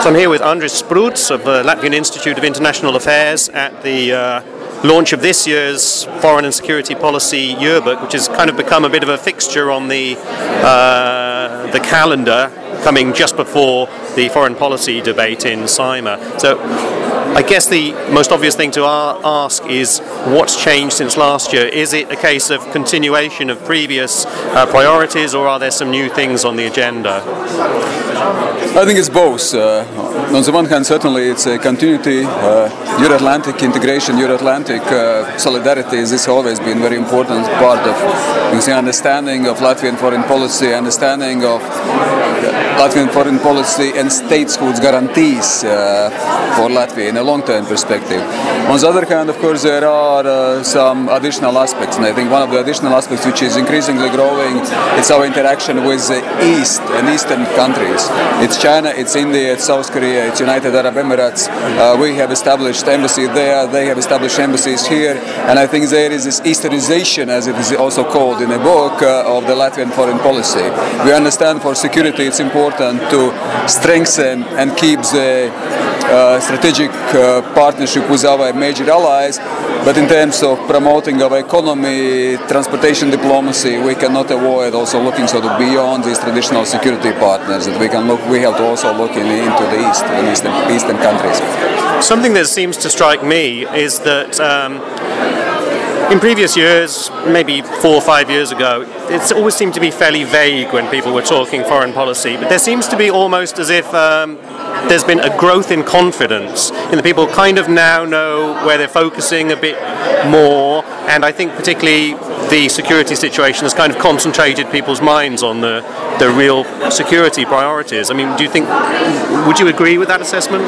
So I'm here with Andris Spruds of the Latvian Institute of International Affairs at the launch of this year's Foreign and Security Policy Yearbook, which has kind of become a bit of a fixture on the calendar, coming just before the foreign policy debate in Saeima. So I guess the most obvious thing to ask is what's changed since last year? Is it a case of continuation of previous priorities, or are there some new things on the agenda? I think it's both. On the one hand, certainly it's a continuity, Euro-Atlantic integration, Euro-Atlantic solidarity. This has always been a very important part of understanding of Latvian foreign policy, understanding of Latvian foreign policy and statehood guarantees for Latvia in a long-term perspective. On the other hand, of course, there are some additional aspects, and I think one of the additional aspects which is increasingly growing is our interaction with the East and Eastern countries. It's China, it's India, it's South Korea, it's United Arab Emirates. We have established embassy there, they have established embassies here, and I think there is this Easternization, as it is also called in a book, of the Latvian foreign policy. We understand for security it's important to strengthen and keep the strategic partnership with our major allies, but in terms of promoting our economy, transportation diplomacy, we cannot avoid also looking sort of beyond these traditional security partners. That we have to also look into the East and Eastern countries. Something that seems to strike me is that in previous years, maybe 4 or 5 years ago, it always seemed to be fairly vague when people were talking foreign policy, but there seems to be almost as if there's been a growth in confidence, and the people kind of now know where they're focusing a bit more, and I think particularly the security situation has kind of concentrated people's minds on the real security priorities. I mean, would you agree with that assessment?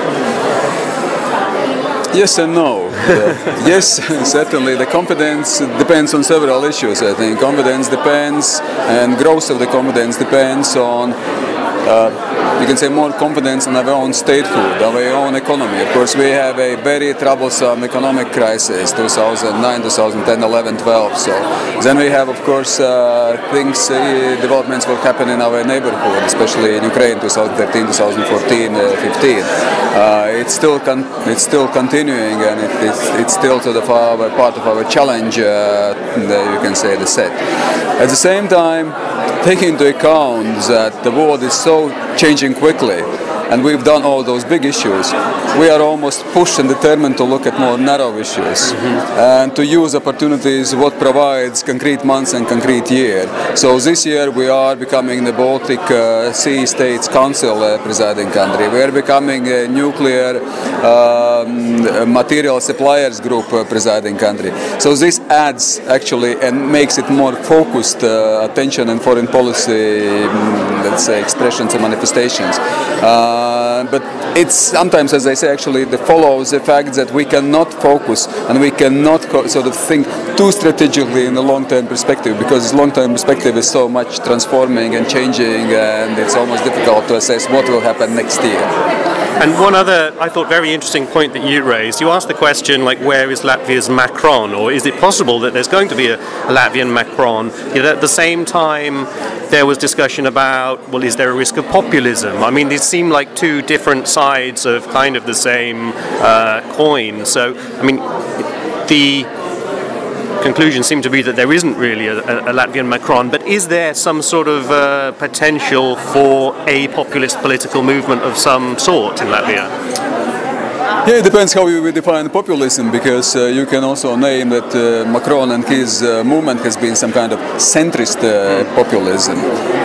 Yes and no. Yes, certainly the confidence depends on several issues. I think confidence depends, and growth of the confidence depends on you can say more confidence in our own statehood, our own economy. Of course, we have a very troublesome economic crisis, 2009, 2010, 11, 12. So then we have, of course, developments will happen in our neighborhood, especially in Ukraine, 2013, 2014, 15. It's still continuing, and it's still sort of part of our challenge, you can say, the set. At the same time, taking into account that the world is so changing quickly, and we've done all those big issues, we are almost pushed and determined to look at more narrow issues and to use opportunities what provides concrete months and concrete year. So this year we are becoming the Baltic Sea States Council presiding country. We are becoming a nuclear material suppliers group presiding country. So this adds actually and makes it more focused attention and foreign policy, let's say, expressions and manifestations. But it's sometimes, as I say, actually follows the fact that we cannot focus and we cannot sort of think too strategically in the long-term perspective, because long-term perspective is so much transforming and changing, and it's almost difficult to assess what will happen next year. And one other, I thought, very interesting point that you raised, you asked the question, like, where is Latvia's Macron, or is it possible that there's going to be a Latvian Macron? Yet at the same time, there was discussion about, well, is there a risk of populism? I mean, these seem like two different sides of kind of the same coin. So, I mean, the conclusion seemed to be that there isn't really a Latvian Macron, but is there some sort of potential for a populist political movement of some sort in Latvia? Yeah, it depends how you define populism, because you can also name that Macron and his movement has been some kind of centrist populism.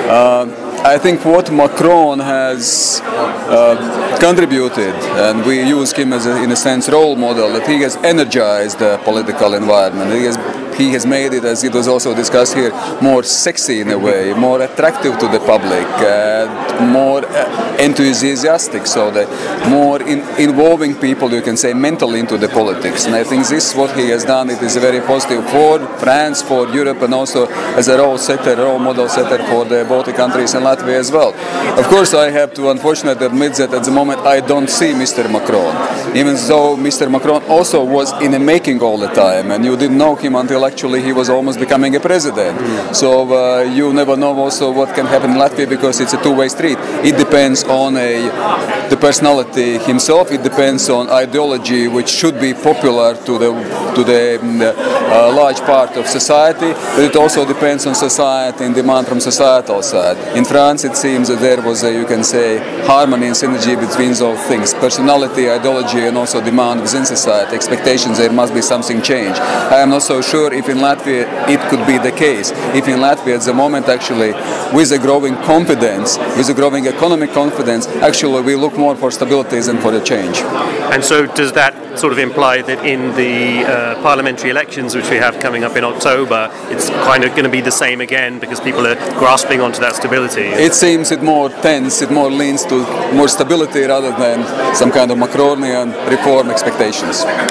I think what Macron has contributed, and we use him as in a sense role model, that he has energized the political environment. He has made it, as it was also discussed here, more sexy in a way, more attractive to the public, more enthusiastic, so that more involving people, you can say, mentally into the politics. And I think this is what he has done. It is very positive for France, for Europe, and also as a role model setter for the Baltic countries and Latvia as well. Of course, I have to unfortunately admit that at the moment I don't see Mr. Macron, even though Mr. Macron also was in the making all the time, and you didn't know him until until actually he was almost becoming a president. So you never know also what can happen in Latvia, because it's a two-way street. It depends on the personality himself. It depends on ideology, which should be popular to the large part of society, but it also depends on society and demand from societal side. In France, it seems that there was you can say, harmony and synergy between those things: personality, ideology, and also demand within society, expectations. There must be something change. I am not so sure if in Latvia it could be the case. If in Latvia at the moment, actually, with a growing confidence, with a growing economic confidence, actually we look more for stability than for the change. And so does that sort of imply that in the parliamentary elections which we have coming up in October, it's kind of going to be the same again because people are grasping onto that stability? It seems it more tense, it more leans to more stability rather than some kind of Macronian reform expectations.